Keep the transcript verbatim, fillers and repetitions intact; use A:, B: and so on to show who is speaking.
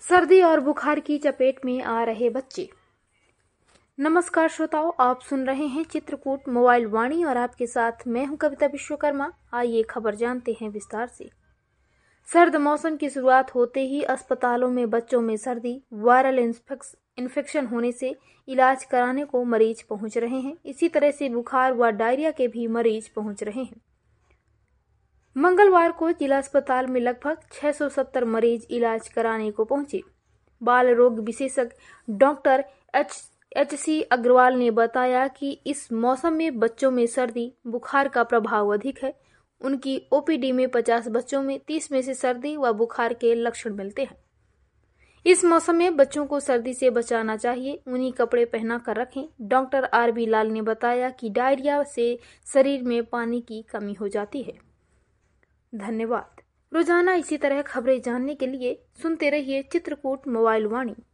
A: सर्दी और बुखार की चपेट में आ रहे बच्चे। नमस्कार श्रोताओं, आप सुन रहे हैं चित्रकूट मोबाइल वाणी और आपके साथ मैं हूं कविता विश्वकर्मा। आइए खबर जानते हैं विस्तार से। सर्द मौसम की शुरुआत होते ही अस्पतालों में बच्चों में सर्दी, वायरल इन्फेक्शन होने से इलाज कराने को मरीज पहुंच रहे हैं। इसी तरह से बुखार व डायरिया के भी मरीज पहुंच रहे हैं। मंगलवार को जिला अस्पताल में लगभग छह सौ सत्तर मरीज इलाज कराने को पहुंचे। बाल रोग विशेषज्ञ doctor H H C Agrawal ने बताया कि इस मौसम में बच्चों में सर्दी बुखार का प्रभाव अधिक है। उनकी ओ पी डी में पचास बच्चों में तीस में से सर्दी व बुखार के लक्षण मिलते हैं। इस मौसम में बच्चों को सर्दी से बचाना चाहिए, उन्हीं कपड़े पहना कर रखें। डॉक्टर आर बी लाल ने बताया कि डायरिया से शरीर में पानी की कमी हो जाती है। धन्यवाद। रोजाना इसी तरह खबरें जानने के लिए सुनते रहिए चित्रकूट मोबाइल वाणी।